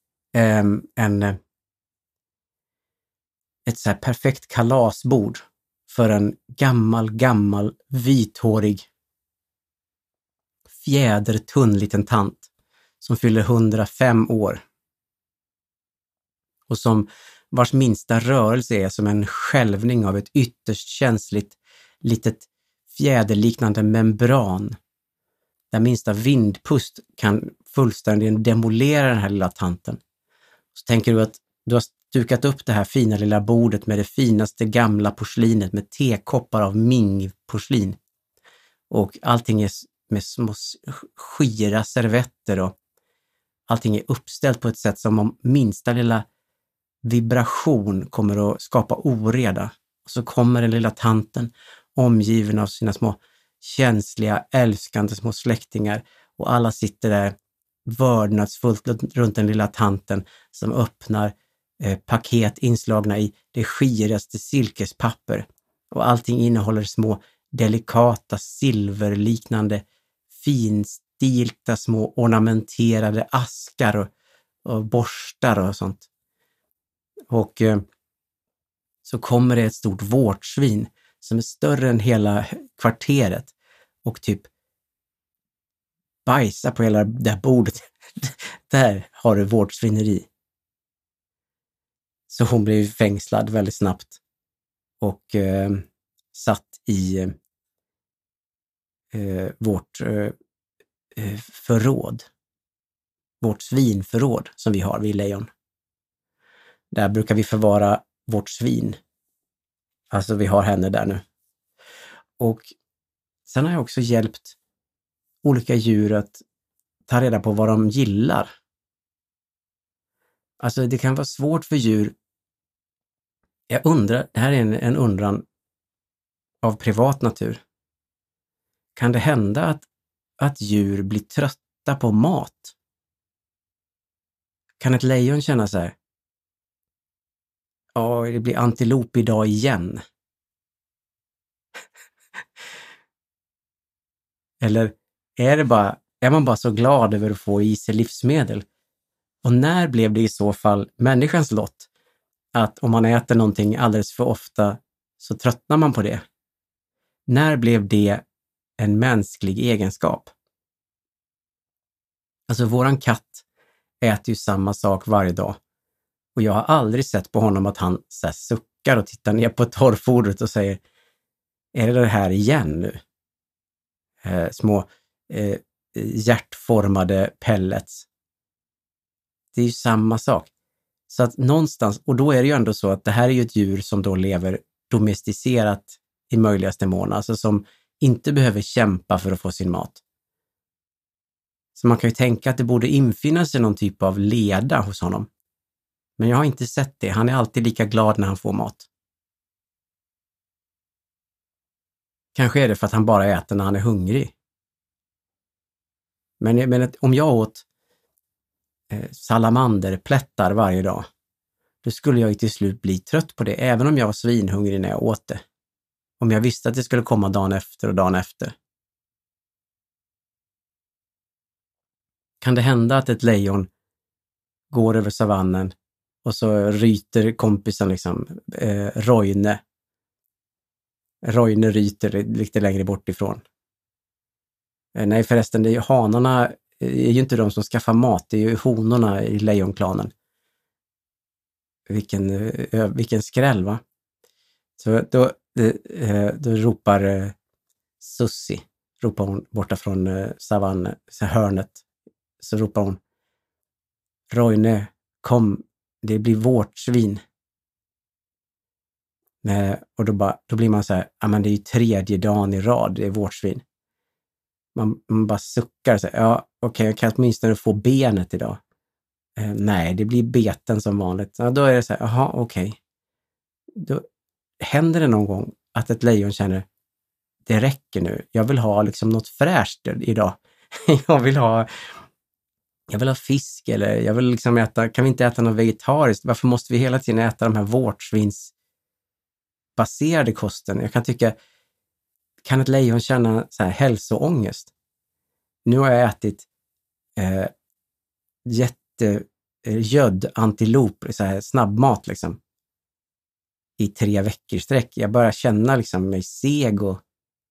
ett så här perfekt kalasbord för en gammal vithårig fjädertunn liten tant som fyller 105 år och som vars minsta rörelse är som en skälvning av ett ytterst känsligt litet fjäderliknande membran där minsta vindpust kan fullständigt demolera den här lilla tanten. Så tänker du att du har stukat upp det här fina lilla bordet med det finaste gamla porslinet med tekoppar av Ming-porslin. Och allting är med små skira servetter och allting är uppställt på ett sätt som om minsta lilla vibration kommer att skapa oreda. Och så kommer den lilla tanten omgiven av sina små känsliga, älskande små släktingar och alla sitter där vördnadsfullt runt den lilla tanten som öppnar paket inslagna i det skiraste silkespapper och allting innehåller små delikata silverliknande finstilta små ornamenterade askar och borstar och sånt. Och så kommer det ett stort vårtsvin som är större än hela kvarteret och typ bajsar på hela det här bordet. Där har du vårtsvineri. Så hon blev fängslad väldigt snabbt och satt i vårt förråd. Vårt svinförråd som vi har vid lejon. Där brukar vi förvara vårt svin. Alltså vi har henne där nu. Och sen har jag också hjälpt olika djur att ta reda på vad de gillar. Alltså det kan vara svårt för djur Jag undrar, det här är en undran av privat natur. Kan det hända att djur blir trötta på mat? Kan ett lejon känna så här? Ja, det blir antilop idag igen. Eller är man bara så glad över att få i sig livsmedel? Och när blev det i så fall människans lott att om man äter någonting alldeles för ofta så tröttnar man på det? När blev det en mänsklig egenskap? Alltså våran katt äter ju samma sak varje dag. Och jag har aldrig sett på honom att han så här suckar och tittar ner på torrfodret och säger, är det här igen nu? Små hjärtformade pellets. Det är ju samma sak. Så att någonstans, och då är det ju ändå så att det här är ju ett djur som då lever domesticerat i möjligaste mån, alltså som inte behöver kämpa för att få sin mat. Så man kan ju tänka att det borde infinna sig någon typ av leda hos honom. Men jag har inte sett det. Han är alltid lika glad när han får mat. Kanske är det för att han bara äter när han är hungrig. Men om jag åt salamanderplättar varje dag, då skulle jag ju till slut bli trött på det, även om jag var svinhungrig när jag åt det. Om jag visste att det skulle komma dagen efter och dagen efter. Kan det hända att ett lejon går över savannen och så ryter kompisen liksom Roine. Roine ryter lite längre bort ifrån. Nej förresten, det är ju hanarna, är ju inte de som skaffar mat, det är ju honorna i lejonklanen. Vilken skräll, va? Så då ropar Sussi, ropar hon borta från hörnet. Så ropar hon, Roine, kom, det blir vårt svin. Och då blir man så här, ja men det är ju 3:e dagen i rad, det är vårt svin. Man bara suckar så här, ja okej, jag kan åtminstone få benet idag. Nej, det blir beten som vanligt. Ja, då är det så här, jaha okej. Då händer det någon gång att ett lejon känner, det räcker nu. Jag vill ha liksom något fräscht idag. Jag vill ha fisk eller jag vill liksom kan vi inte äta något vegetariskt? Varför måste vi hela tiden äta de här vårtsvinsbaserade kosten? Jag kan tycka, kan ett lejon känna så här hälsoångest? Nu har jag ätit gödd antilop, så här snabbmat liksom, i 3 veckor sträck. Jag börjar känna liksom mig seg och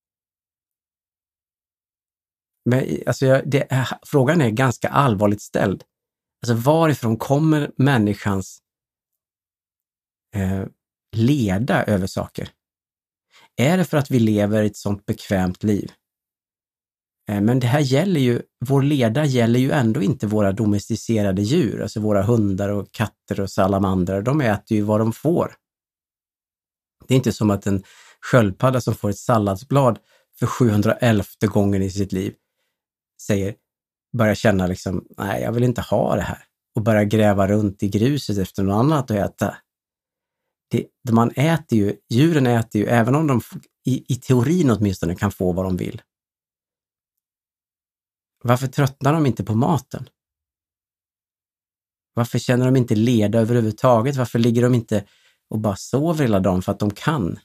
men alltså frågan är ganska allvarligt ställd. Alltså varifrån kommer människans leda över saker? Är det för att vi lever ett sånt bekvämt liv? Men det här gäller ju, vår leda gäller ju ändå inte våra domesticerade djur, alltså våra hundar och katter och salamandrar. De äter ju vad de får. Det är inte som att en sköldpadda som får ett salladsblad för 711:e gången i sitt liv börjar känna liksom, nej jag vill inte ha det här. Och börja gräva runt i gruset efter något annat att äta. Djuren äter ju, även om de i teorin åtminstone kan få vad de vill. Varför tröttnar de inte på maten? Varför känner de inte leda överhuvudtaget? Varför ligger de inte och bara sover hela dagen för att de kan?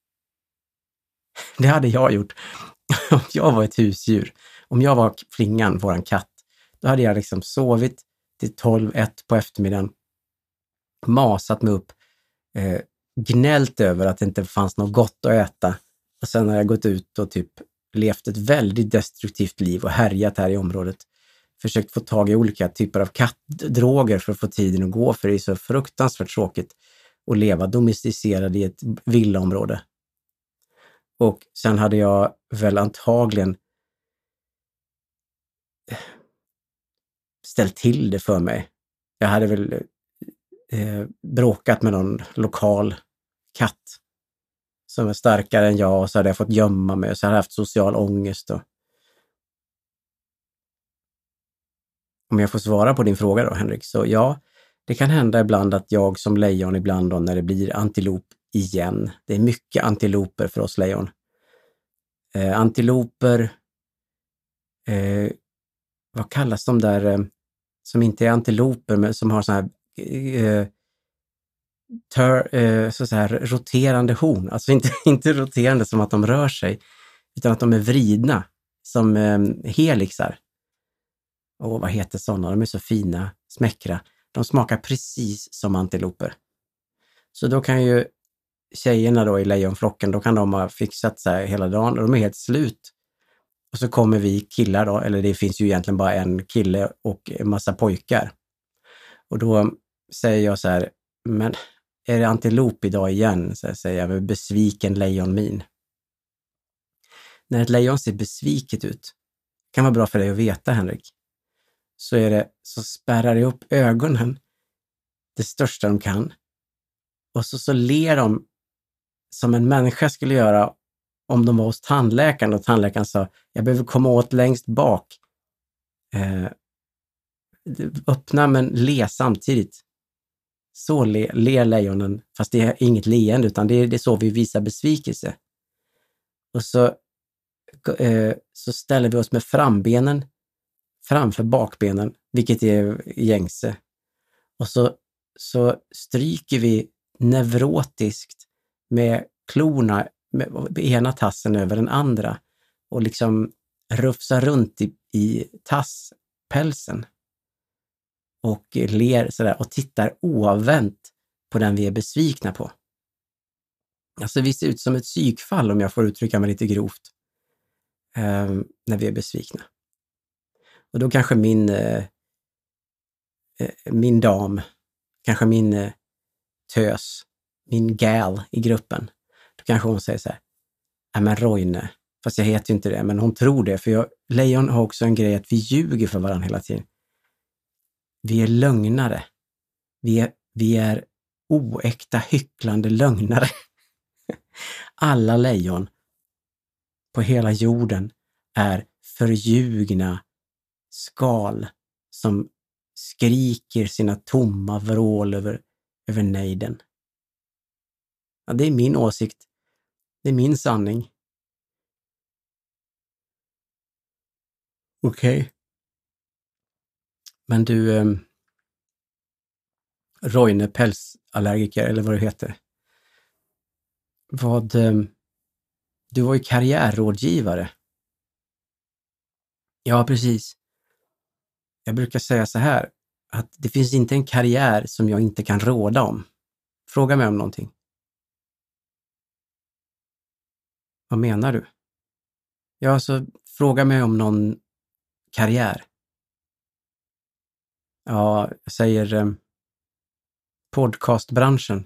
Det hade jag gjort om jag var ett husdjur. Om jag var Flingan, våran katt, då hade jag liksom sovit till 12-1 på eftermiddagen, masat mig upp, gnällt över att det inte fanns något gott att äta. Och sen har jag gått ut och typ levt ett väldigt destruktivt liv och härjat här i området. Försökt få tag i olika typer av kattdroger för att få tiden att gå, för det är så fruktansvärt tråkigt att leva domesticerad i ett villaområde. Och sen hade jag väl antagligen ställt till det för mig. Jag hade väl bråkat med någon lokal katt som är starkare än jag, och så hade jag fått gömma mig och så hade jag haft social ångest. Om jag får svara på din fråga då, Henrik, så ja, Det kan hända ibland att jag som lejon ibland då när det blir antilop igen. Det är mycket antiloper för oss lejon. Antiloper, vad kallas de där som inte är antiloper men som har så här så här roterande horn. Alltså inte roterande som att de rör sig utan att de är vridna som helixar. Och vad heter sådana? De är så fina, smäckra. De smakar precis som antiloper. Så då kan ju tjejerna då i lejonflocken, då kan de ha fixat så här hela dagen och de är helt slut. Och så kommer vi killar då, eller det finns ju egentligen bara en kille och en massa pojkar. Och då säger jag så här, men är det antilop idag igen? Så säger jag med besviken lejonmin. När ett lejon ser besviket ut, kan vara bra för dig att veta, Henrik, så spärrar de upp ögonen det största de kan. Och så ler de som en människa skulle göra om de var hos tandläkaren och tandläkaren sa, jag behöver komma åt längst bak. Öppna men le samtidigt. Så ler lejonen, fast det är inget leende utan det är så vi visar besvikelse. Och så ställer vi oss med frambenen framför bakbenen, vilket är gängse. Och så stryker vi neurotiskt med klorna med ena tassen över den andra och liksom rufsar runt i tasspälsen och ler sådär och tittar oavvänt på den vi är besvikna på. Alltså vi ser ut som ett psykfall om jag får uttrycka mig lite grovt när vi är besvikna. Och då kanske min dam, kanske min tös, min gal i gruppen, då kanske hon säger så här, nej men Roine, fast jag heter ju inte det, men hon tror det, för lejon har också en grej att vi ljuger för varandra hela tiden. Vi är lögnare. Vi är oäkta, hycklande lögnare. Alla lejon på hela jorden är förljugna skal som skriker sina tomma vrål över nejden. Ja, det är min åsikt. Det är min sanning. Okej. Men du, Roine, pälsallergiker, eller vad det heter. Du var ju karriärrådgivare. Ja, precis. Jag brukar säga så här, att det finns inte en karriär som jag inte kan råda om. Fråga mig om någonting. Vad menar du? Ja, så fråga mig om någon karriär. Ja, jag säger podcastbranschen.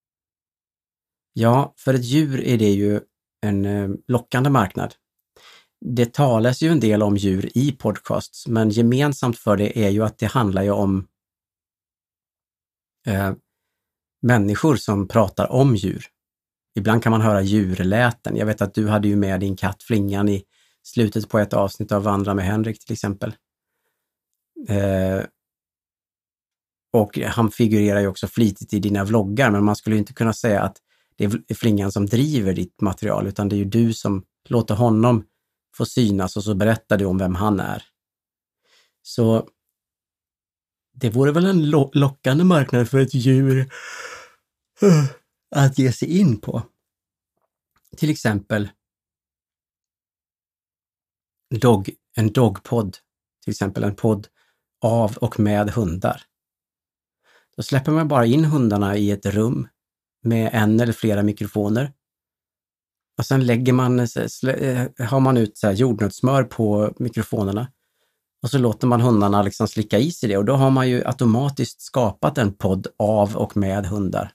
Ja, för ett djur är det ju en lockande marknad. Det talas ju en del om djur i podcasts, men gemensamt för det är ju att det handlar ju om människor som pratar om djur. Ibland kan man höra djurläten. Jag vet att du hade ju med din katt Flingan i slutet på ett avsnitt av Vandra med Henrik till exempel. Och han figurerar ju också flitigt i dina vloggar, men man skulle ju inte kunna säga att det är Flingan som driver ditt material, utan det är ju du som låter honom få synas och så berättar du om vem han är. Så det vore väl en lockande marknad för ett djur att ge sig in på. Till exempel en dogpodd, till exempel en podd av och med hundar. Då släpper man bara in hundarna i ett rum med en eller flera mikrofoner. Och sen har man ut så här jordnötssmör på mikrofonerna. Och så låter man hundarna liksom slicka i sig det. Och då har man ju automatiskt skapat en podd av och med hundar.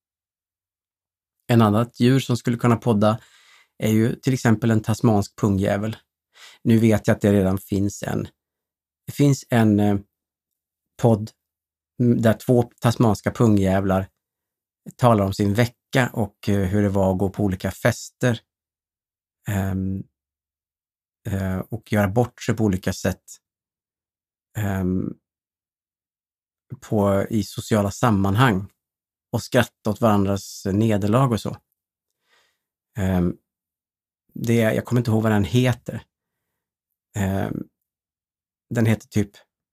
En annat djur som skulle kunna podda är ju till exempel en tasmansk pungjävel. Nu vet jag att det redan finns en podd där 2 tasmanska pungjävlar talar om sin vecka och hur det var att gå på olika fester och göra bort sig på olika sätt. i sociala sammanhang och skratta åt varandras nederlag och så. Jag kommer inte ihåg vad den heter. Den heter typ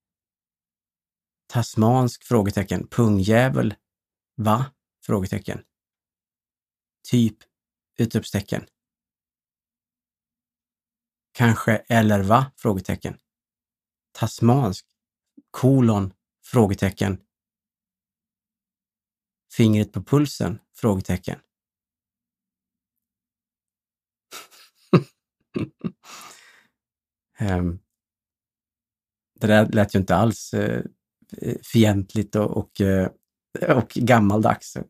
tasmansk frågetecken, pungjävel, va? Frågetecken. Typ utropstecken. Kanske eller va? Frågetecken. Tasmansk, kolon, frågetecken. Fingret på pulsen, frågetecken. Det där lät ju inte alls fientligt och gammaldags.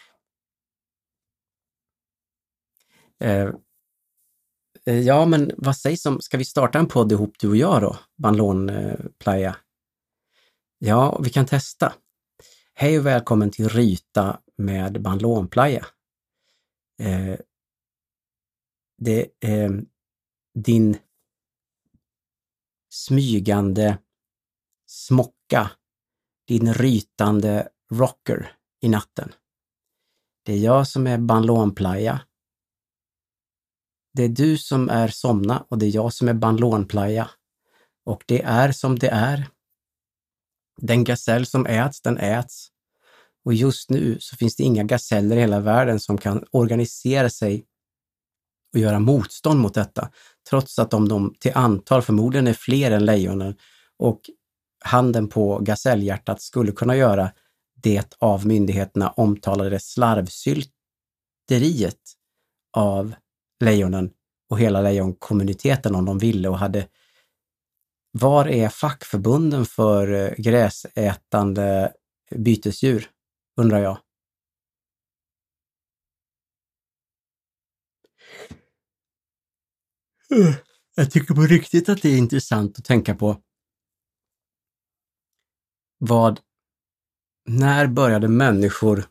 Ja, men vad sägs om, ska vi starta en podd ihop du och jag då? Bandlånplaya. Ja, vi kan testa. Hej och välkommen till Ryta med Bandlånplaya. Det är din smygande smocka, din rytande rocker i natten. Det är jag som är bandlånplaya. Det är du som är somna och det är jag som är bandlånplaya. Och det är som det är. Den gasell som äts, den äts. Och just nu så finns det inga gaseller i hela världen som kan organisera sig och göra motstånd mot detta. Trots att de till antal förmodligen är fler än lejonen och handen på gasellhjärtat skulle kunna göra det av myndigheterna omtalade slarvsylteriet av lejonen och hela lejonkommuniteten om de ville och hade. Var är fackförbunden för gräsätande bytesdjur, undrar jag. Jag tycker på riktigt att det är intressant att tänka på när började människor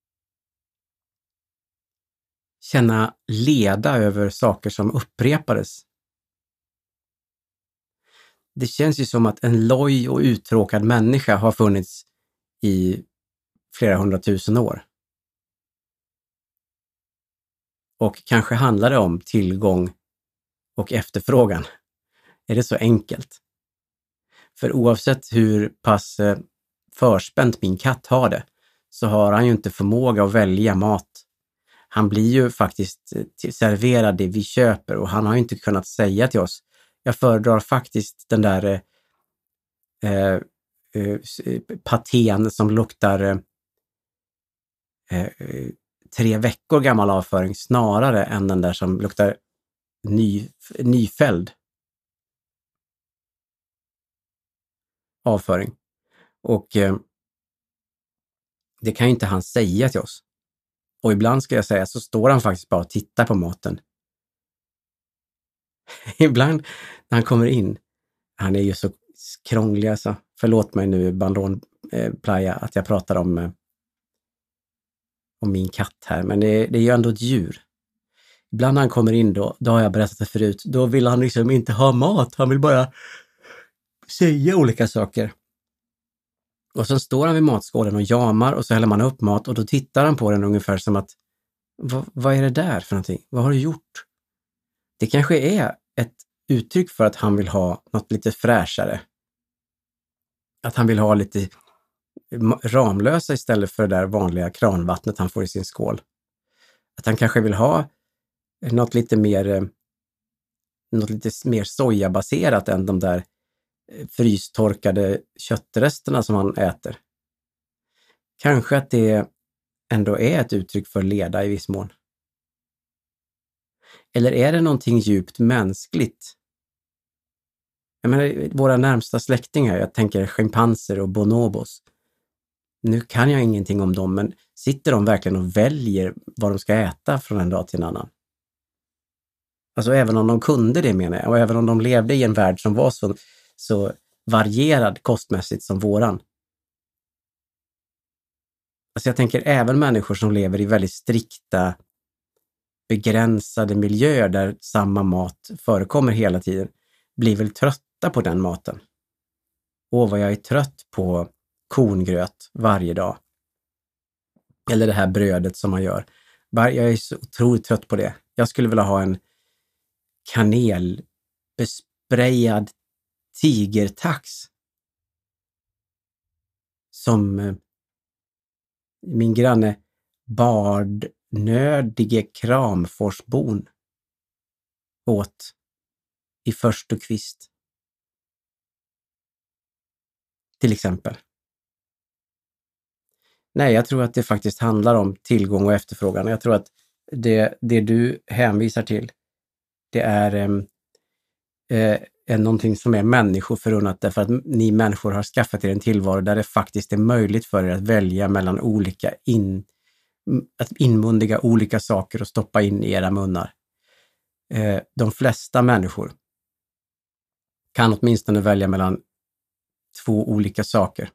känna leda över saker som upprepades? Det känns ju som att en loj och uttråkad människa har funnits i flera 100 000 år. Och kanske handlar det om tillgång och efterfrågan. Är det så enkelt? För oavsett hur pass förspänt min katt har det, så har han ju inte förmåga att välja mat. Han blir ju faktiskt serverad det vi köper och han har ju inte kunnat säga till oss: jag föredrar faktiskt den där patén som luktar 3 veckor gammal avföring snarare än den där som luktar nyfälld avföring. Och det kan ju inte han säga till oss. Och ibland ska jag säga så står han faktiskt bara och tittar på maten. Ibland när han kommer in, han är ju så krånglig alltså. Förlåt mig nu bandlånplaya att jag pratar om min katt här, men det är ju ändå ett djur. Ibland när han kommer in då har jag berättat det förut, då vill han liksom inte ha mat, han vill bara säga olika saker. Och så står han vid matskålen och jamar och så häller man upp mat och då tittar han på den ungefär som att vad är det där för någonting? Vad har du gjort? Det kanske är ett uttryck för att han vill ha något lite fräschare. Att han vill ha lite Ramlösa istället för det där vanliga kranvattnet han får i sin skål. Att han kanske vill ha något lite mer sojabaserat än de där frystorkade köttresterna som han äter. Kanske att det ändå är ett uttryck för leda i viss mån. Eller är det någonting djupt mänskligt? Jag menar, våra närmsta släktingar, jag tänker schimpanser och bonobos. Nu kan jag ingenting om dem, men sitter de verkligen och väljer vad de ska äta från en dag till en annan? Alltså även om de kunde det, menar jag, och även om de levde i en värld som var så varierad kostmässigt som våran. Alltså jag tänker även människor som lever i väldigt strikta, begränsade miljöer där samma mat förekommer hela tiden, blir väl trötta på den maten. Vad jag är trött på korngröt varje dag. Eller det här brödet som man gör. Jag är så otroligt trött på det. Jag skulle vilja ha en kanelbesprayad tigertax. Som min granne Bardnödige Kramforsbon åt i först och kvist. Till exempel. Nej, jag tror att det faktiskt handlar om tillgång och efterfrågan. Jag tror att det du hänvisar till, det är någonting som är människor förunnat, därför att ni människor har skaffat er en tillvaro där det faktiskt är möjligt för er att välja mellan olika att inmundiga olika saker och stoppa in i era munnar. De flesta människor kan åtminstone välja mellan 2 olika saker.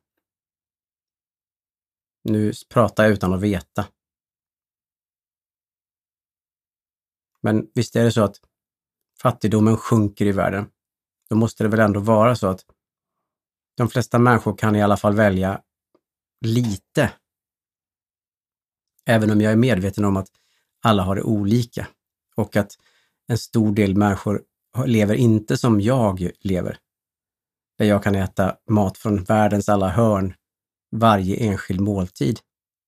Nu pratar jag utan att veta. Men visst är det så att fattigdomen sjunker i världen. Då måste det väl ändå vara så att de flesta människor kan i alla fall välja lite. Även om jag är medveten om att alla har det olika. Och att en stor del människor lever inte som jag lever. Där jag kan äta mat från världens alla hörn varje enskild måltid.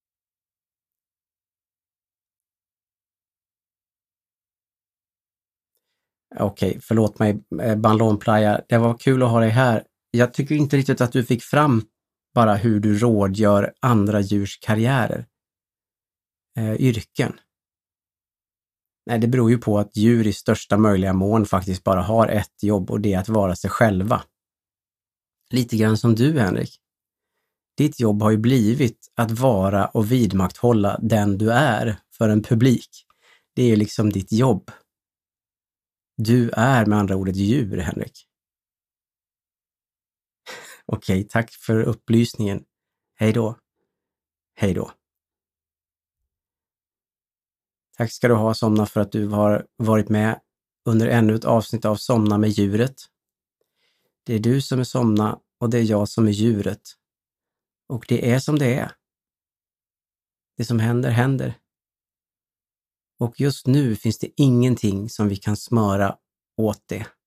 Okej, förlåt mig Ballonplaya. Det var kul att ha dig här. Jag tycker inte riktigt att du fick fram bara hur du rådgör andra djurs karriärer. Yrken. Nej, det beror ju på att djur i största möjliga mån faktiskt bara har ett jobb, och det är att vara sig själva. Lite grann som du, Henrik. Ditt jobb har ju blivit att vara och vidmakthålla den du är för en publik. Det är ju liksom ditt jobb. Du är med andra ord ett djur, Henrik. Okej, tack för upplysningen. Hej då. Hej då. Tack ska du ha, Somna, för att du har varit med under ännu ett avsnitt av Somna med djuret. Det är du som är Somna och det är jag som är djuret. Och det är som det är. Det som händer, händer. Och just nu finns det ingenting som vi kan smöra åt det.